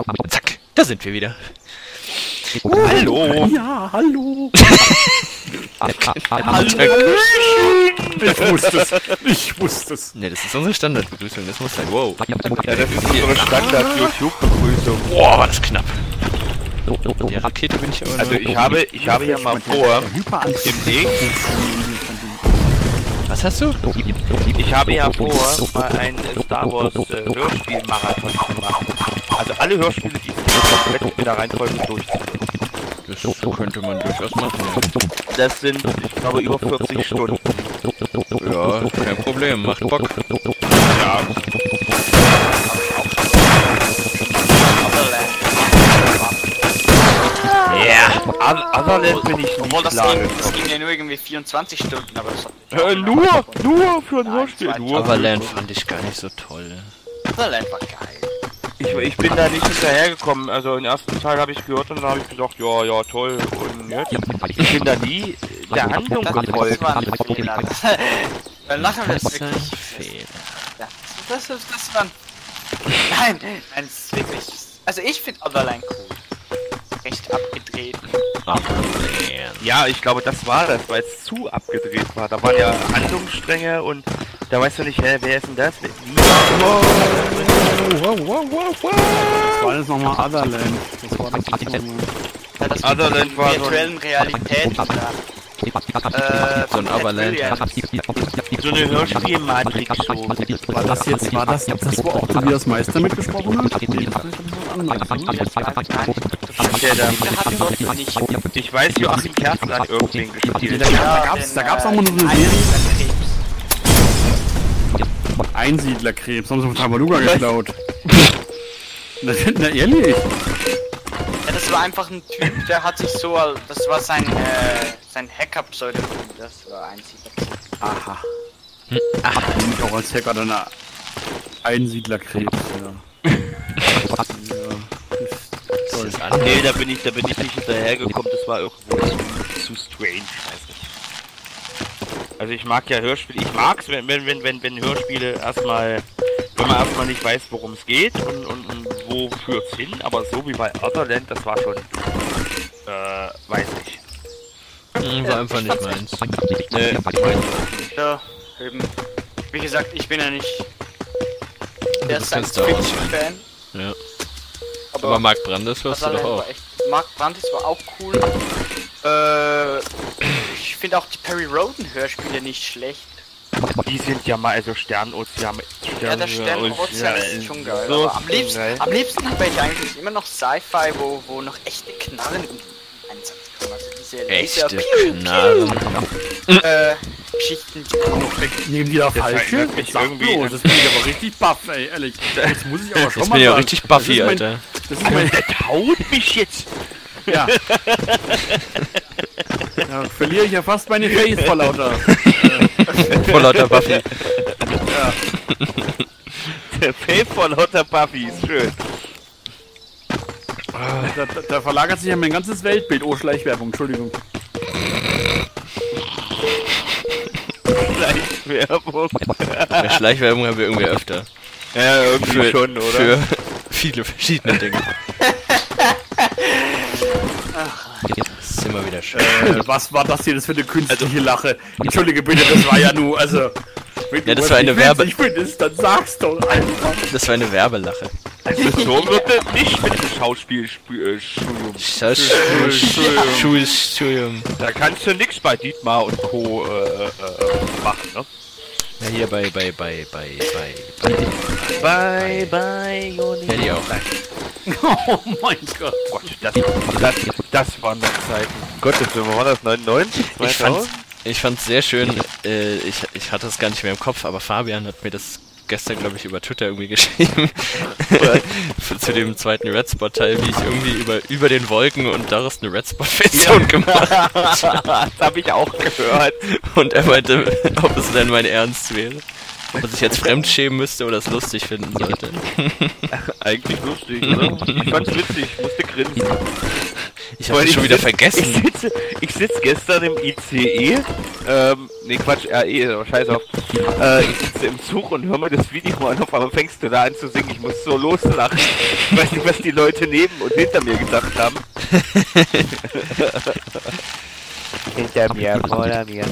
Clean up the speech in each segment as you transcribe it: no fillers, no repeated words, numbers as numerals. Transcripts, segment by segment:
Zack, da sind wir wieder. Hallo! Ja, hallo! Ich wusste es. Ne, das ist unsere Standardbegrüßung, das muss sein. Wow. Ja, das ist unsere Standard-YouTube-Begrüßung. Boah, war das knapp. Der Rakete bin ich aber Also ich habe ja mal vor, demnächst, Was hast du? ich habe ja vor, mal ein Star Wars Hörspiel-Marathon zu machen. Also alle Hörspiele, die es gibt, in der Reihenfolge durchzuführen. Das könnte man durchaus machen, Das sind, ich glaube, über 40 Stunden. ja. Ja, kein Problem, macht Bock. Ja. Ja. Otherland bin ich Obwohl nicht das ging ja nur irgendwie 24 Stunden, aber das hat nur für ein Hörspiel, nur. Overland fand ich gar nicht so toll. Otherland war geil. Ich bin da nicht hinterhergekommen. Also den ersten Teil habe ich gehört und dann habe ich gesagt, ja, toll. Und jetzt? Ich bin da nie der Handlung gefolgt. Das war ein Fehler. Dann lachen wir das wirklich. Fehler. Ja, das war ein... Nein, es ist wirklich... Also ich finde Otherland cool. Recht abgedreht. Ja, ich glaube, das war das, weil es zu abgedreht war. Da waren ja Handlungsstränge und da weißt du nicht, wer ist denn das? Das war jetzt nochmal Otherland. Das war das nochmal. Ja, das Otherland mit war so virtuellen Realität. So ein Overland. So eine Hörspiel-Matrix so. War das jetzt, war das wo auch Tobias Meister mitgesprochen hat? Nee, das ist was anderes, ne? Der da, Der hat dort nicht... ich weiß, Joachim Kerzen hat irgendwen gespielt. Da gab's auch mal so eine Serie. Einsiedlerkrebs, haben sie von Tabaluga geklaut. Na ehrlich? Ja, das war einfach ein Typ, der hat sich so... Das war sein Hacker-Pseudonym. Das war Einsiedlerkrebs. Aha. Mich auch als Hacker dann Einsiedlerkrebs, ja. Nee, da bin ich nicht hinterhergekommen, das war irgendwo zu strange, weiß nicht. Also ich mag ja Hörspiele, ich mag's, wenn Hörspiele erstmal, wenn man erstmal nicht weiß, worum es geht und wo führt's hin, aber so wie bei Otherland, das war schon, weiß nicht. War einfach nicht meins. Nee, Ja, eben. Wie gesagt, ich bin ja nicht der Du Science kennst doch auch Fiction-Fan. Ja. Aber Mark Brandes hörst du doch Otherland auch. war echt... Mark Brandes war auch cool. Ich finde auch die Perry Roden Hörspiele nicht schlecht. die sind ja mal, also Sternozean. Ja, der Sternozean ist schon geil. So Aber am liebsten habe ich eigentlich immer noch Sci-Fi, wo noch echte Knarren im Einsatz kommen. Also diese Echte Laser- Knarren. Geschichten. Nehmen die da Das falsche? erinnert mich irgendwie- Das bin ich aber richtig baff, ey, ehrlich. Jetzt muss ich aber schon Jetzt mal bin ich auch sagen, richtig Buffy, das ist Alter. Das ist mein... Der haut mich jetzt! Ja. Ja, verliere ich ja fast meine Face vor lauter. Vor lauter Buffy. Der Fave von Hotter Buffy ist schön. Da verlagert sich ja mein ganzes Weltbild. Oh, Schleichwerbung, Entschuldigung. Schleichwerbung. Schleichwerbung haben wir irgendwie öfter. Ja, irgendwie schon, oder? Für viele verschiedene Dinge. Das ist immer wieder schön. Was war das hier das für eine künstliche Lache? Entschuldige bitte, das war ja nur, also... Wenn Ja, du das was war eine nicht Werbe- witzig findest, dann sag's doch einfach. Das war eine Werbelache. Also so wird es nicht mit dem Schauspielstudium. Schulstudium. Da kannst du nix bei Dietmar und Co. machen, ne? Ja, hier bei Joni. Hätte ich auch. Oh mein Gott. Gott, das waren noch Zeiten. Gott, das war das 99? Ich fand's sehr schön, ich hatte es gar nicht mehr im Kopf, aber Fabian hat mir das gestern, glaube ich, über Twitter irgendwie geschrieben. Zu dem zweiten Red Spot-Teil, wie ich irgendwie über den Wolken und daraus eine Red Spot-Version gemacht habe. Das habe ich auch gehört. Und er meinte, ob es denn mein Ernst wäre. Ob er sich jetzt fremdschämen müsste oder es lustig finden sollte. Eigentlich lustig, oder? Ich fand's witzig, ich musste grinsen. Ich habe schon wieder vergessen. Ich sitze gestern im ICE, nee Quatsch, RE, aber scheiß auf. Ich sitze im Zug und höre mir das Video an, auf einmal fängst du da an zu singen. Ich muss so loslachen. Ich weiß nicht, was die Leute neben und hinter mir gedacht haben. Hinter mir, vor mir.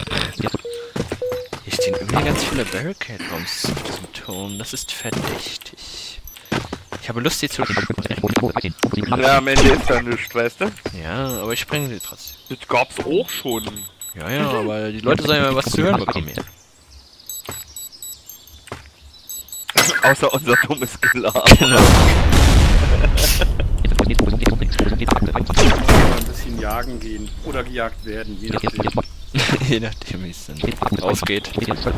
Hier stehen irgendwie ganz viele Barricade-Bombs auf diesem Turm. Das ist verdächtig. Ich habe Lust, die zu sprengen. Ja, am Ende ist da nichts, weißt du? Ja, aber ich spreng sie trotzdem. Das gab's auch schon. Ja, aber die Leute sollen ja mal was zu hören bekommen hier. Außer unser dummes Gelaber. Genau. Ein bisschen jagen gehen oder gejagt werden, je nachdem. Je nachdem, wie es dann ausgeht.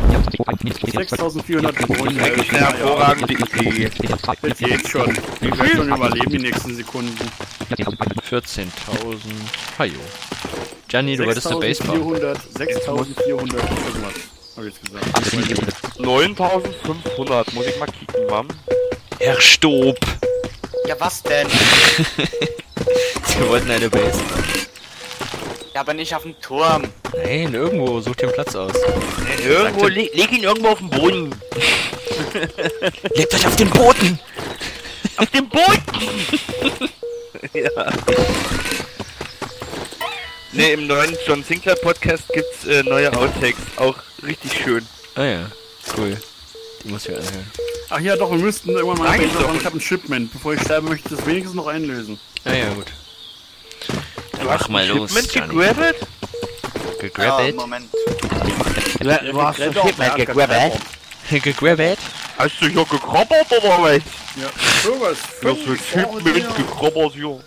6400 Freunde. Eigentlich eine hervorragende Idee. Das geht schon. Ich werde schon überleben die nächsten Sekunden. 14.000. Hajo. Gianni, du wolltest eine Base bauen. 6400 irgendwas. Hab ich jetzt gesagt. 9500, muss ich mal kicken, Mann. Herr Stob! Ja, was denn? Sie wollten eine Base. Ja, aber nicht auf dem Turm. Nein, irgendwo. Such dir einen Platz aus. Irgendwo, leg ihn irgendwo auf den Boden. Legt euch auf den Boden! Auf dem Boden! Ja. Ne, im neuen John Sinclair Podcast gibt's neue Outtakes. Auch richtig schön. Ah ja, cool. Die muss ich anhören. Ach ja, doch, wir müssten irgendwann mal Eigentlich doch. ich habe ein Shipment. Bevor ich sterbe, möchte ich das wenigstens noch einlösen. Ah ja, gut. Dann Du hast mach mal ein los, Shipment Gianni. gegrabbelt? Gegrabbelt? Moment. Du hast ein Shipment gegrabbelt? Gegrabbelt? Hast du hier gekrabbert oder was? Ja, sowas. Du hast ein Shipment gekrabbert hier.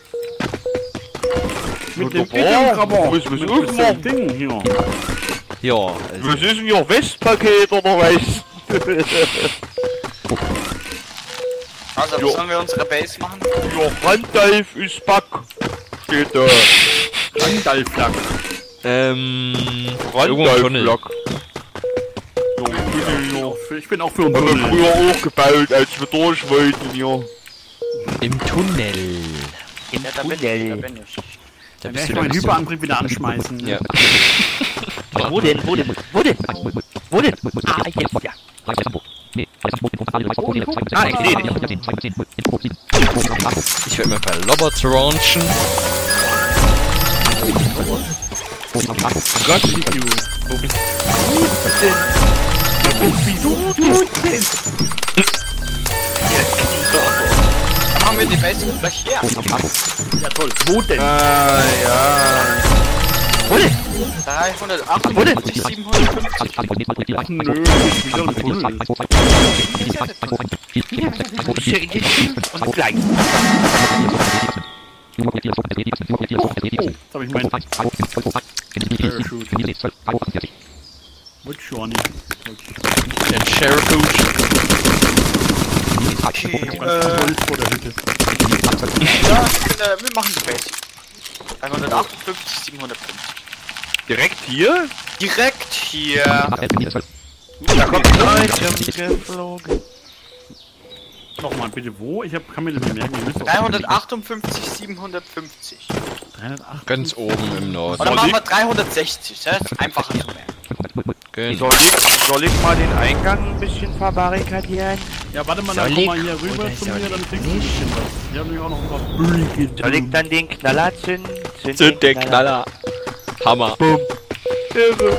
Mit dem Wunderbar. Krabber. Muss Mit irgendwo dem machen. Ding hier. Ja, Was also, ist denn hier? Westpaket oder was? Also, Jo. sollen wir unsere Base machen? Ja, Randalf ist back. Steht da. Randalflack. irgendwo im Tunnel. Randalflack. Ja, Tunnel hier. Ich bin auch für einen Haben wir Tunnel. früher auch gebaut, als wir durch wollten hier. Im Tunnel. Ja, da bin ich. Da bin ich. Da Dann bist werde du ich meinen dann Hyperantrieb wieder anschmeißen. Ja. Wo denn? Wo denn? Wo denn? Wo denn? Ah, jetzt, ja. Ah, ich sehe dich. Ich werde mir ein paar Lobots launchen. Gott, wie du. Wo bist Dann machen wir die Base gleich her. Ja toll. Wo denn? Ah, ja. 358, 750. Ach nö, ich will einen Tunnel. Und gleich. Oh, jetzt habe ich meinen Parachute. Mit Johnny. Den Sheriff. Okay, Holz vor der Hütte. ja, wir machen die Base. 358, 750. Direkt hier? Direkt hier. Da kommt ein Item geflogen. Nochmal bitte, wo? Kann mir das nicht merken. Ihr müsst auch- 358, 750. 308. Ganz oben im Norden. Oder machen wir 360, das ist einfacher zu merken. Genau. Soll ich mal den Eingang ein bisschen verbarrikadieren? Ja, warte mal, dann Soll komm ich? mal hier rüber Oder zu soll mir, dann ich kriegst du ein bisschen was. Wir haben nämlich auch noch ein paar Bögen. Soll ich dann den Knaller zünden? Zünd den Knaller. Hammer. Bumm. Irre.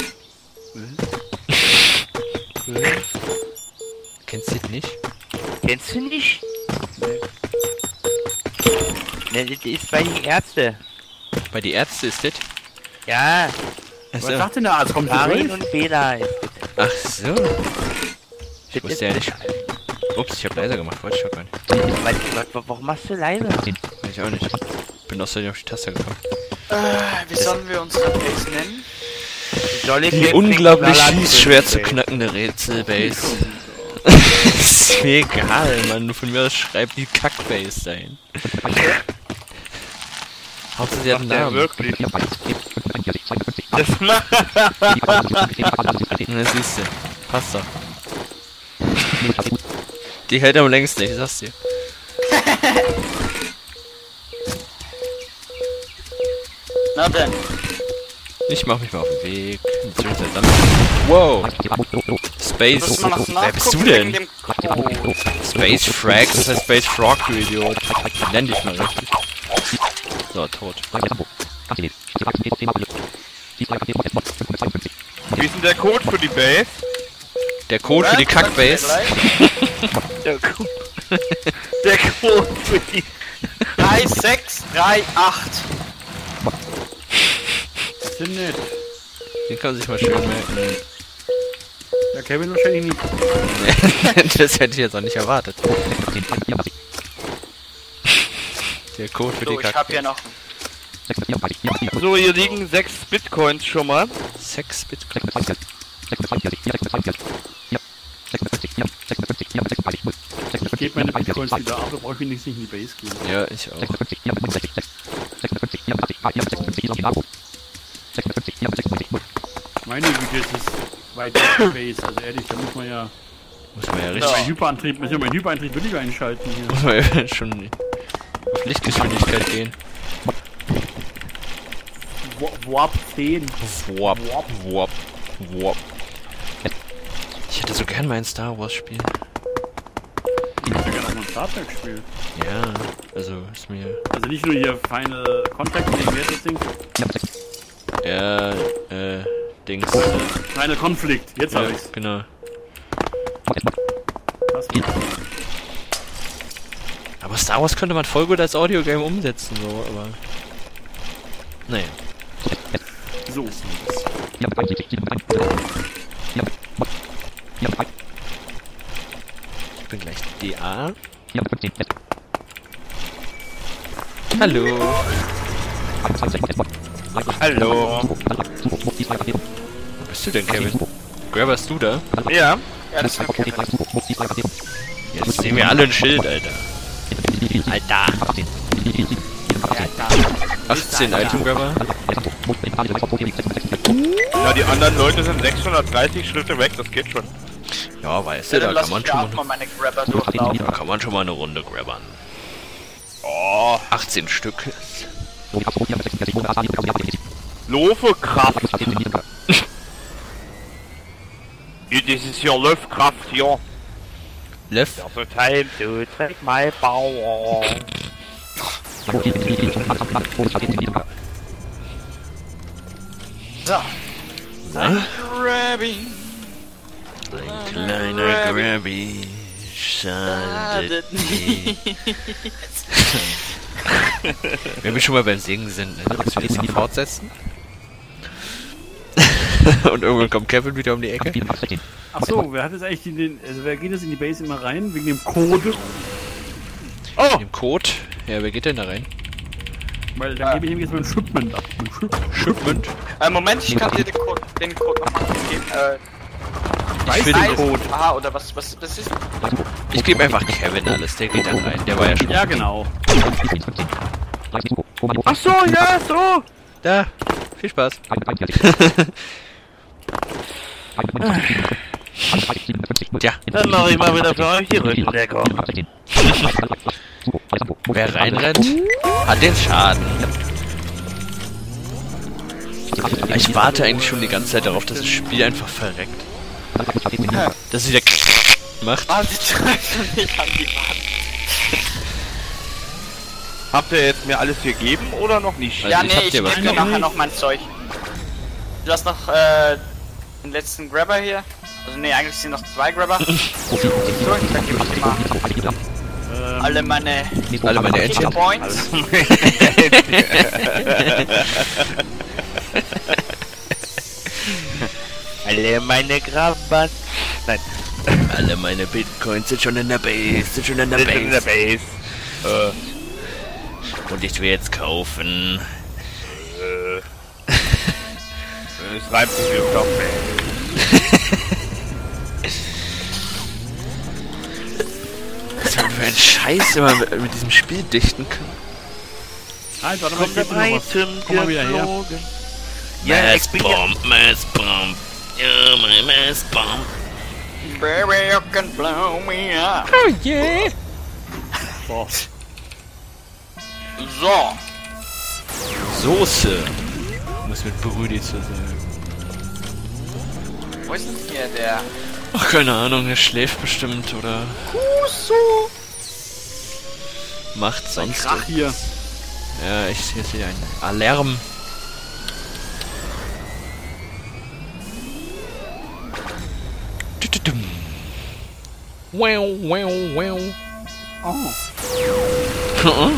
Kennst du den nicht? Kennst du nicht? Ne, das ist bei den Ärzte. Bei die Ärzte ist das? Ja, Was Achso. sagt denn der Arzt? Kommt Karin der und Bela ist Ach so. Ich wusste ja nicht. Ups, ich hab leiser gemacht, wollte ich doch gar nicht. Warum machst du leise? Weiß ich auch nicht. Bin außerdem auf die Taste gekommen. Wie sollen wir unsere Base nennen? Soll ich Die jetzt unglaublich den Knaller schwer zu zünden? knackende Rätselbase. Ist mir egal, Mann. Von mir aus schreibt die Kackbase dahin. Hauptsache sie hat einen Macht der Namen. wirklich? Das macht... Na siehst du. Passt doch. Die hält am längsten, ich sag's dir. Na denn. Ich mach mich mal auf den Weg. Beziehungsweise dann. Wow! Space. Muss man noch Wer bist du nachgucken denn? wegen dem Code. Space Frag, das heißt Space Frog, du Idiot. Nenn dich mal richtig. So, tot. Wie ist denn der Code für die Base? Der Code für die Kackbase. Der Code. Der Code für die... 3638. Das sind nett. Den kann man sich mal schön merken. Ja, Kevin wahrscheinlich nicht. Das hätte ich jetzt auch nicht erwartet. Der Code für die So, ich hab hier Kackbase. noch So, hier liegen 6 Bitcoins schon mal. 6 Bit. Ich gebe meine Bitcoins wieder ab, da brauche ich wenigstens nicht in die Base gehen. Ja, ich auch. Meine Güte, das ist weit weg die Base, also ehrlich, da muss man ja... Muss man ja Mein richtig. Hyperantrieb, muss ja mein Hyperantrieb wirklich einschalten hier. Muss man ja schon auf Lichtgeschwindigkeit gehen. Warp 10. Wop, wop, wop. Ich hätte so gern mal ein Star Wars Spiel. Ich würde gerne auch mal ein Star Trek spielen. Ja, also ist mir. Also nicht nur hier Final Contact, wie heißt das Ding? Ja, Dings. Final Conflict, jetzt Ja, hab ich's. genau. Krass. Aber Star Wars könnte man voll gut als Audiogame umsetzen, so, aber. Naja. So. Ich bin gleich DA. Hallo. Hallo. Wo bist du denn, Kevin? Grabberst du da? Ja. Ja, das ist okay. Jetzt sehen wir alle ein Schild, Alter. Alter. 18 Item Grabber. Na, die anderen Leute sind 630 Schritte weg, das geht schon. Ja, weißt Ja, du, dann da lass kann man ich schon ja auch mal mal, meine Grabber durchlaufen. da kann man schon mal eine Runde grabbern. Oh, 18 Stück. Lofekraft. This is your Luftkraft hier. Left. Also time to take my power. So. Na? Grabbing. Ein kleiner Grabby schadet nie. Wenn wir schon mal beim Singen sind, ne? Dass wir das noch fortsetzen. Und irgendwann kommt Kevin wieder um die Ecke. Achso, wer hat jetzt eigentlich also wer geht jetzt in die Base immer rein? Wegen dem Code? Oh, Mit dem Code. Ja, wer geht denn da rein? Weil dann gebe ich ihm jetzt mein Shipment ab. Shipment. Moment, ich kann dir den Code noch mal geben. Ich will den Code. Aha, oder was ist? Ich gebe einfach Kevin alles, der geht dann rein. Der war ja schon. Ja, genau. ach so, ja, so. Da. Viel Spaß. Tja, Dann mache ich mal wieder für euch die Rückendeckung. wer reinrennt, hat den Schaden. Ich warte eigentlich schon die ganze Zeit darauf, dass das Spiel einfach verreckt. Dass es wieder macht. Ah, die treffen mich an die Wand. Habt ihr jetzt mir alles gegeben oder noch nicht? Also Ja, ich hab nee, ich dir was gebe dir gegeben. nachher noch mein Zeug. Du hast noch den letzten Grabber hier. Also nee, eigentlich sind noch 2 Grabber. So, dann gebe ich dir mal alle meine Entchen. Points. Alle meine Grabbers. Nein, Alle meine Bitcoins sind schon in der Base, sind schon in der sind in der Base. Base. Und ich will jetzt kaufen. Es reimt sich wie Kopf, Was man für ein Scheiß immer mit diesem Spiel dichten kann. Halt, warte mal, ich geb dir noch was. Komm mal wieder her. Ja, ich Mass bin ja... Bomb, Mass Bomb. Ja, my Mass Bomb. Baby, you can blow me up. Oh yeah. So. So. Soße. Muss mit Brudi zu sein. Wo ist denn hier der? Ach, keine Ahnung, der schläft bestimmt oder macht sonst. Krach hier. Ja, ich sehe einen Alarm. Wow, wow, wow. Oh.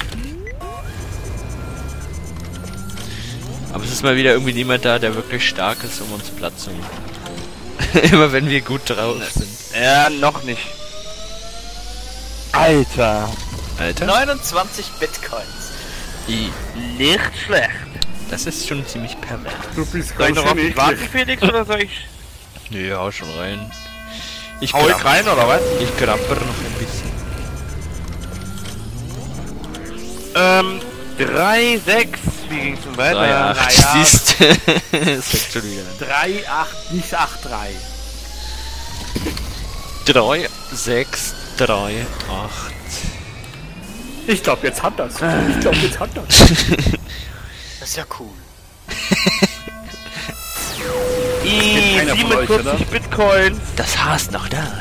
Aber es ist mal wieder irgendwie niemand da, der wirklich stark ist, um uns Platz zu machen. Immer wenn wir gut drauf sind. Ja, noch nicht. Alter. Alter? 29 Bitcoins. Nicht schlecht. Das ist schon ziemlich pervers. Du bist Soll ich ganz noch auf schön dich warten, eklig. Felix, oder soll ich... Nee, hau schon rein. Ich Hau ich rein, oder was? Ich grapper noch ein bisschen. 3, 6. Wie ging's denn weiter? 3, 8, Naja, siehst du? Das fängt schon wieder an. 3, 8, nicht 8, 3. 3, 6, 3, 8. Ich glaube, jetzt hat das. Ich glaube, jetzt hat das. Das ist ja cool. keiner von euch, 47 oder? Bitcoins. Das Haar ist noch da.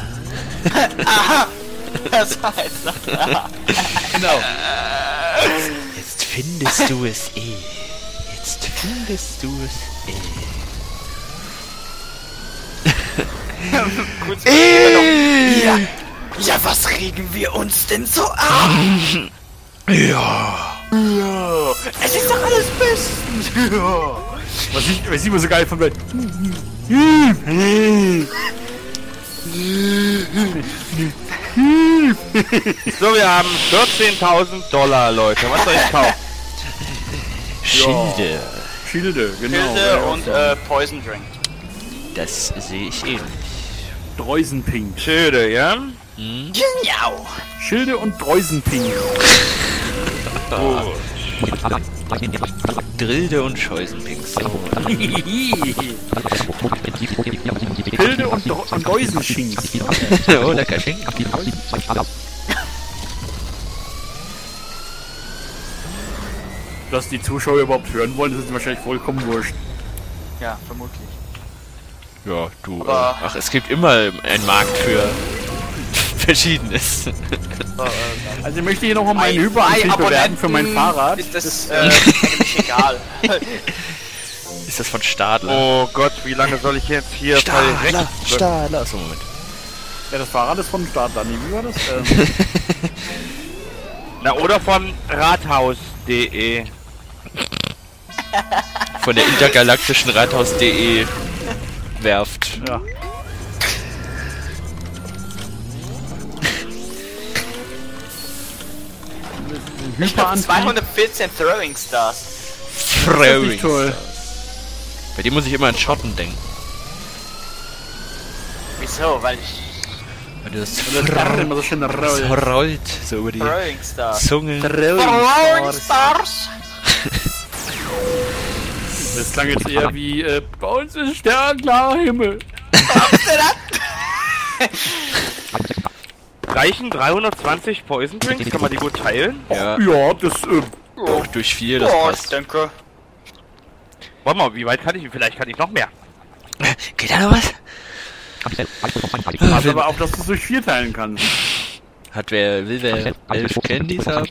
Das war jetzt noch da. Genau. Jetzt findest du es eh. Jetzt findest du es Kurz ja. Ja, was regen wir uns denn so an? Ja. Ja. Es ist doch alles bestens. Ja. Was ich immer so geil von mir. So, wir haben 14.000 $, Leute. Was soll ich kaufen? Schilde. Schilde, genau. Pilze Ja, und so. Poison Drink. Das sehe ich ähnlich. Dreusenpink. Schilde, ja? Genau. Schilde und Dreusenpink. Drilde und Scheusenpinks. Schilde und Dreusenschinks. Oh, lecker Schinken. Dass die Zuschauer überhaupt hören wollen, das ist wahrscheinlich vollkommen wurscht. Ja, vermutlich. Ja, du. Aber- Ach, es gibt immer einen Markt für Verschiedenes. Also ich möchte hier noch meinen Bei Hyperantrieb bewerben für mein Abonnenten Fahrrad. ist das eigentlich egal. Ist das von Stadler? Oh Gott, wie lange soll ich jetzt hier Stadler, Stadler. So, Moment. Ja, das Fahrrad ist von Stadler. Nee, wie war das? Na, oder von rathaus.de. Von der intergalaktischen Rathaus.de Werft. Ja. Ich hab Hyperantrieb. 214 Throwing Stars. Throwing toll. Stars. Bei dem muss ich immer an Schotten denken. Wieso? Weil ich Weil das Das Karte immer so schön rollt. rollt so über die Throwing Stars. Zunge. Throwing Stars. Das klang jetzt eher wie, bei uns ist sternklarer Himmel. Reichen 320 Poison Drinks? Kann man die gut teilen? Ja, Ja, das, auch durch 4, das Oh, ich passt. denke. Warte mal, wie weit kann ich? Vielleicht kann ich noch mehr. Geht da noch was? also aber auch, dass du es durch 4 teilen kannst. Will wer 11 Candies haben?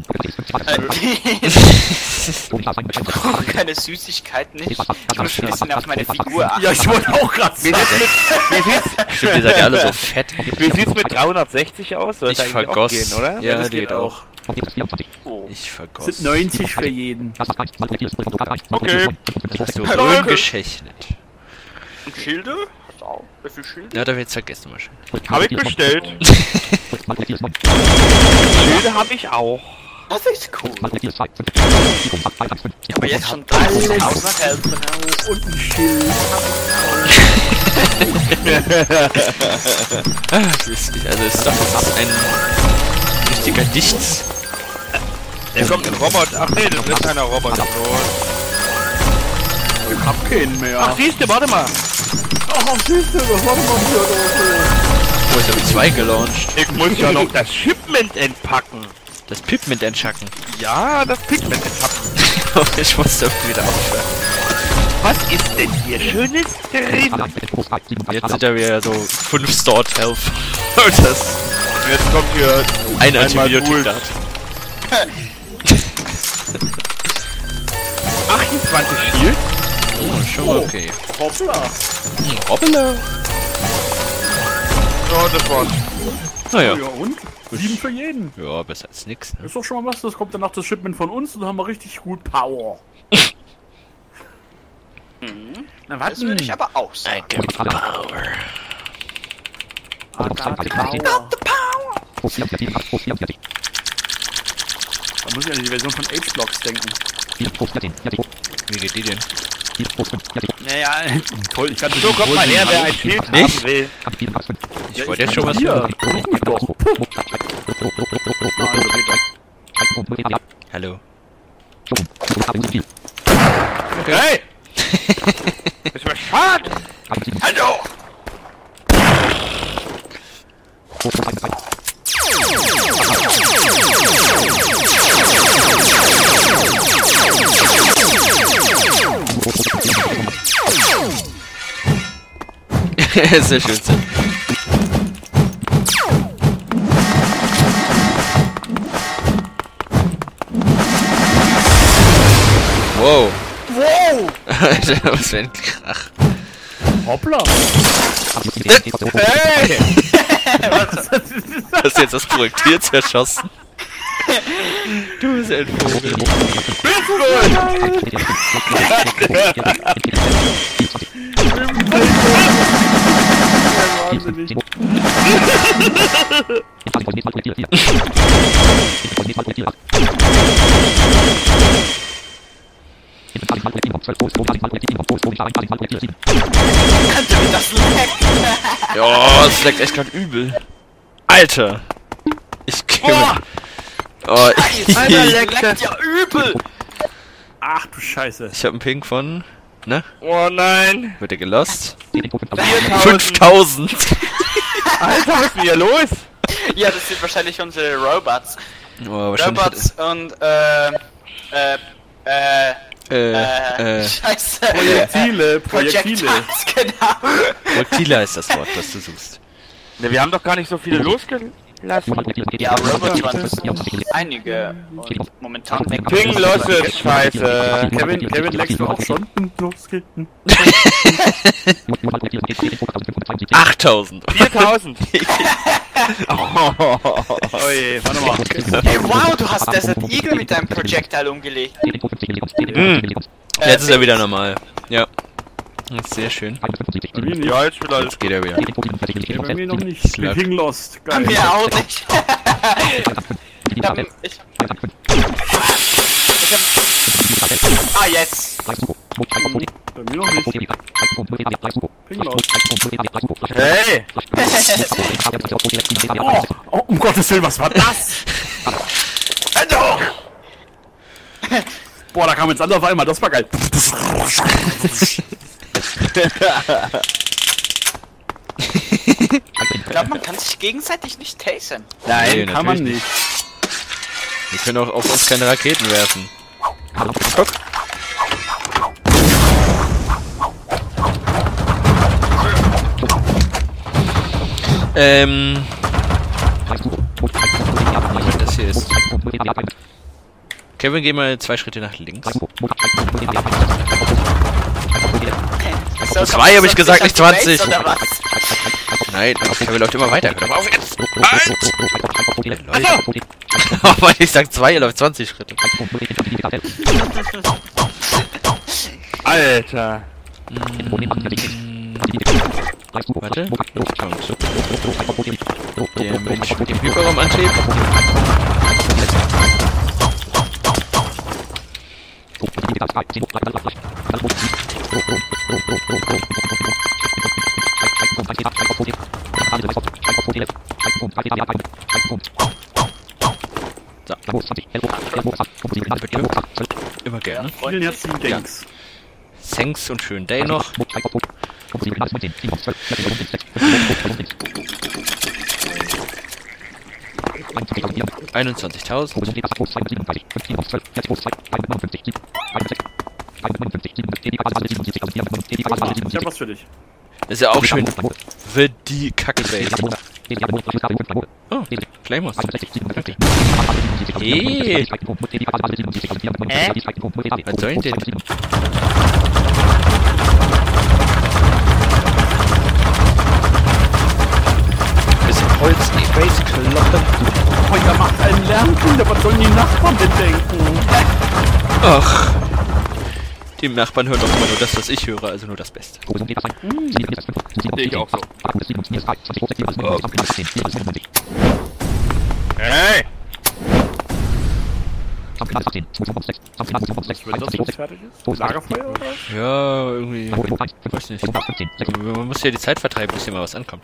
Oh, keine Süßigkeiten nicht. Ich muss ein bisschen auf meine Figur achten. Ja, ich wollte auch gerade sagen. Stimmt, ihr seid ja alle so fett. Wie sieht's mit 360 aus? Soll Ich das eigentlich auch vergoss. gehen, oder? Ja, das die geht geht auch. Ich Das vergoss. sind 90 für jeden. Okay. Das hast du schön geschächnet. Und Schilde? Hast du auch? Wie viel Schilde? Ja, da wir jetzt vergessen wahrscheinlich. Habe ich bestellt. Schilde habe ich auch. Das ist cool. Aber jetzt schon 30.000 helfen. Und ein Schild. Das ist ein richtiger Dichts. Da kommt ein Roboter. Ach nee, das ist keiner Roboter. Ich hab keinen mehr. Ach siehste, warte mal. Ach, siehst du, was machen wir hier? Oh, ich habe 2 gelauncht. Ich muss ja noch das Shipment entpacken. Das Pigment entschacken. Ja, das Pigment entpacken. Ich muss irgendwie wieder aufhören. Was ist denn hier Schönes drin? Jetzt sind ja wieder so 5 Stored Health. Und das Jetzt kommt hier ein einmal Antibiotik da. 28 Shield. Oh, schon mal okay. Hoppla. Hoppala. So, das war's. Naja. Ja, und? 7 für jeden. Ja, besser als nix. Ne? Ist doch schon mal was, das kommt danach das Shipment von uns und dann haben wir richtig gut Power. Na, was Das würde ich aber auch sagen. I got power. Da muss ich an die Version von H-Blocks denken. Wie geht die denn? Naja, toll, ich kann So kommt mal her, wer ein Schild haben will. Ich wollte jetzt schon was hier. hören. Guck mich doch. Hallo. Hey! Ist mir schade! Hallo! Sehr schön. Wow. Wow! Alter, was für ein Krach. Hoppla! Hey! Hast du jetzt das Projektil zerschossen? Du bist ein Vogel. Wahnsinnig. Ja, es leckt echt grad übel. Alter. Ich gebe. Oh, Alter, ich leckt Ja, übel! Ach du Scheiße. hab einen Ping von. Ne? Oh nein! Wird er gelost? 4000! 5000! Alter, was ist denn hier los? Ja, das sind wahrscheinlich unsere Robots. Oh, wahrscheinlich. Robots und, Scheiße. Projektile. Projectiles, genau. Projektile heißt das Wort, das du suchst. Ne, wir haben doch gar nicht so viele losgelassen. Ja, Robots waren einige und momentan weg. Ping losses, scheiße. Kevin leckst du auch schon? Los geht's. 8000! 4000. Oh je, warte mal. Hey, wow, du hast Desert Eagle mit deinem Projectile umgelegt. Jetzt ist er wieder normal. Ja. Das ist sehr schön. Bei mir nicht. Ja, jetzt wieder alles. Jetzt geht er wieder. Bei mir noch nicht. Ich bin Ping lost. Geil. Mir auch nicht. Ah, jetzt. Bei mir noch nicht. Ping lost. Hey! Oh, um Gottes Willen, was war das? Boah, da kam jetzt alles auf einmal. Das war geil. Ich glaube, man kann sich gegenseitig nicht tasern. Nein, Nee, kann man natürlich nicht. Wir können auch auf uns keine Raketen werfen. Was das hier ist. Kevin, geh mal 2 Schritte nach links. So, 2 habe ich gesagt, nicht 20. Oder was? Nein, Kevin läuft immer weiter. Hör mal auf jetzt! Leute. Aber ich sag 2, er läuft 20 Schritte. Alter! Warte. Kommt. Der Mensch mit dem Hyperraumantrieb. So. Immer gerne. Vielen herzlichen Dank. Thanks und schönen Day noch. 21.000. Ich hab was für dich. Das ist ja auch schön. Wird die Kacke-Base. Oh, Claymores. Okay. Hey. Was soll denn? Bisschen Holz, die Base kloppen. Oh, ihr macht einen Lärmkinder, was sollen die Nachbarn denn denken? Ach. Die Nachbarn hören doch immer nur das, was ich höre, also nur das Beste. Sehe ich auch so. Hey! Was wird das, jetzt fertig ist? Lagerfeuer oder was? Ja, irgendwie. Weiß nicht. Man muss ja die Zeit vertreiben, bis hier mal was ankommt.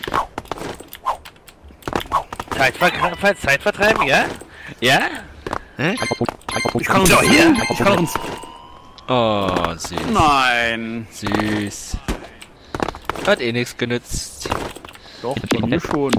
Zeit vertreiben, ja? Ja? Hä? Ich kann uns hier. Ich kann uns. Oh, süß. Nein. Süß. Hat eh nichts genützt. Doch, bei mir schon.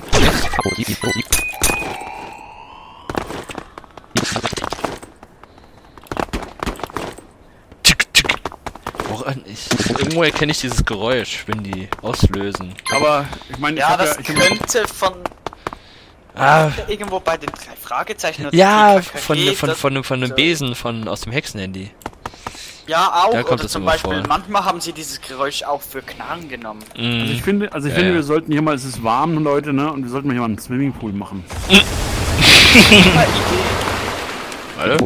Tick, tick. Woran irgendwo erkenne ich dieses Geräusch, wenn die auslösen. Aber ich meine, Ja, das ich könnte von irgendwo bei den 3 Fragezeichen oder Ja, TKKG, von einem Besen aus dem Hexenhandy. Ja, auch. Da kommt Oder es zum immer Beispiel, vor. manchmal haben sie dieses Geräusch auch für Knarren genommen. Also ich finde, wir sollten hier mal, es ist warm, Leute, ne? Und wir sollten mal hier mal einen Swimmingpool machen. Warte.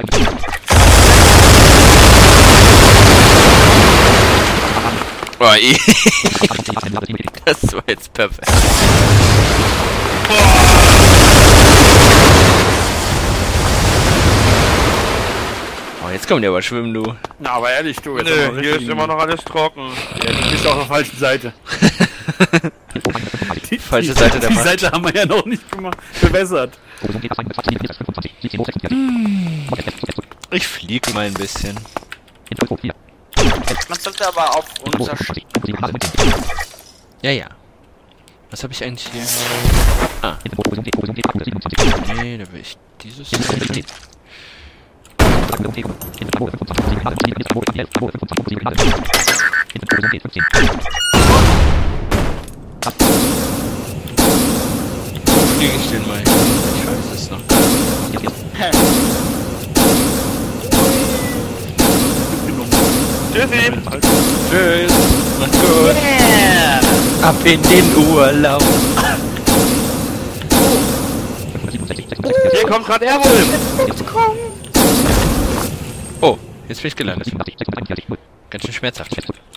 Oh, das war jetzt perfekt. Oh, jetzt kommt der aber schwimmen, du. Na, aber ehrlich, du. Jetzt Nö, hier ist immer noch alles trocken. Ja, du bist auf der falschen Seite. Falsche Seite der Die Macht. Seite haben wir ja noch nicht gemacht. Bewässert. Ich flieg mal ein bisschen. Man sollte aber auf unser Ja. Was habe ich eigentlich hier? Ah. Nee, da will ich dieses. Wo fliege ich denn mal? Ich weiß es noch. Tschüssi! Tschüss. Macht's gut. Ab in den Urlaub. Hier kommt gerade Airwolf! Oh, jetzt bin ich gelandet. Ganz schön schmerzhaft.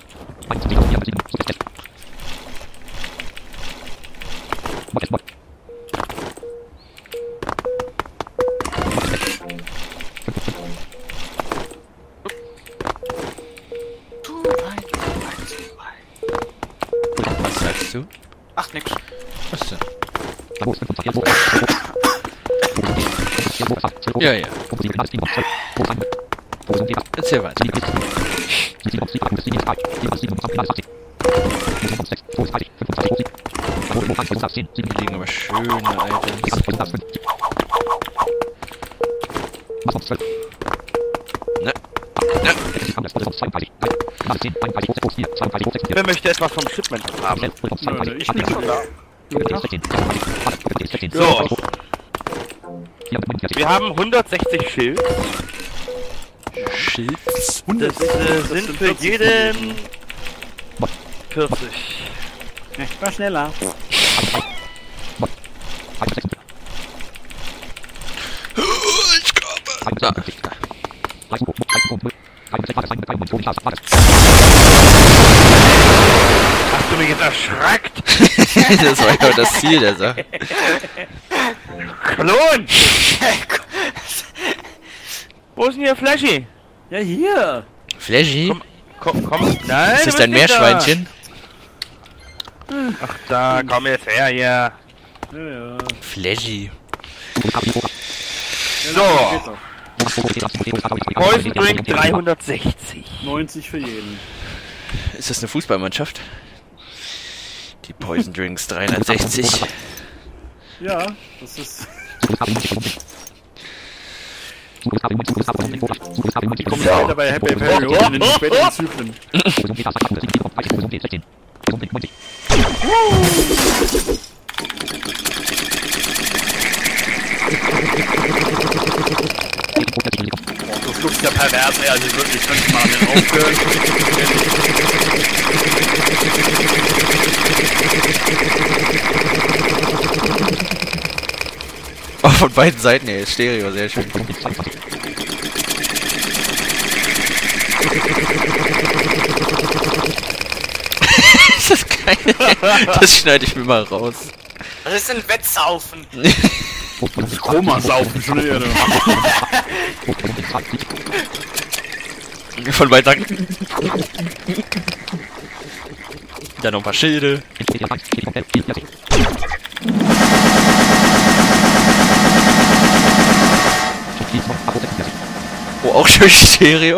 Was sagst du? Ach, nix. Was denn? Ja. Erzähl weiter. Hier liegen aber schöne Items. Ne. Wer möchte etwas vom Shipment haben? Nö, ich bin schon da. So. Wir haben 160 Schild. Schilds. Das sind für jeden 40. War schneller. Ich komme. Da. Hast du mich jetzt erschreckt? Das war ja das Ziel der Sache. Klon! Wo ist denn hier Flashy? Ja, hier. Flashy? Komm. Nein, Ist das du dein bist nicht Meerschweinchen? Da. Ach da, komm jetzt her hier. Ja. Flashy. So. Poison Drink 360. 90 für jeden. Ist das eine Fußballmannschaft? Die Poison Drinks 360. Ja, das ist. Die kommen später bei Happy Period in den späteren Zyklen. Du schluckst ja perverse, also wirklich, könnte man damit aufhören. Oh, von beiden Seiten, ey, Stereo, sehr schön. Ist das geil? Das schneide ich mir mal raus. Was ist denn Wettsaufen? Roma-Saufen schon eher. Von beiden Seiten. Dann noch ein paar Schilde. Oh, auch schön Stereo.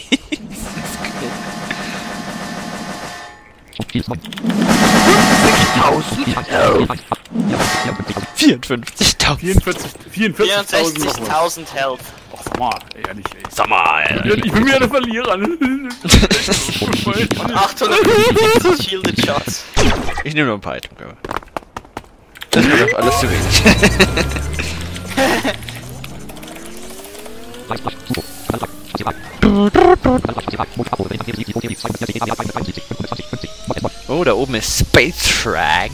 44.000 Health. Och, mal, ehrlich, ey. Sag mal, Ich bin wieder der Verlierer. 850 Shielded Shots. ich nehme noch ein paar Items. Das ist mir doch alles zu wenig. Oh, da oben ist Space Shrag.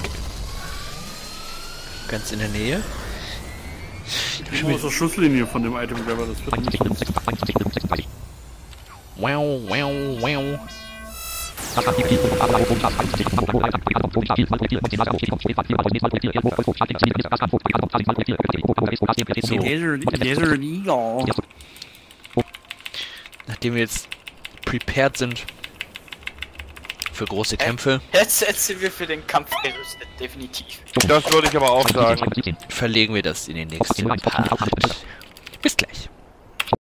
Ganz in der Nähe. Ich bin aus der Schusslinie von dem Item Grabber, das wird nicht. Wow, wow, wow. Nachdem wir jetzt prepared sind für große Kämpfe, Jetzt sind wir für den Kampf gerüstet, definitiv. Das würde ich aber auch sagen. verlegen wir das in den nächsten Part.